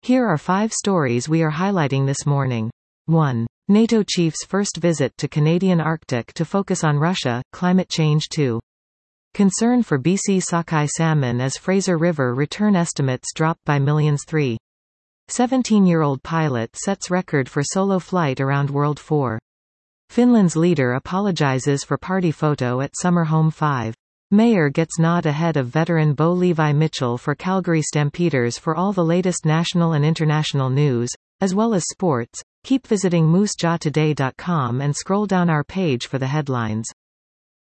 Here are 5 stories we are highlighting this morning. 1. NATO chief's first visit to Canadian Arctic to focus on Russia, climate change. 2. Concern for BC sockeye salmon as Fraser River return estimates drop by millions. 3. 17-year-old pilot sets record for solo flight around world. 4. Finland's leader apologizes for party photo at summer home. 5. Mayor gets nod ahead of veteran Bo Levi Mitchell for Calgary Stampeders. For all the latest national and international news, as well as sports, keep visiting moosejawtoday.com and scroll down our page for the headlines.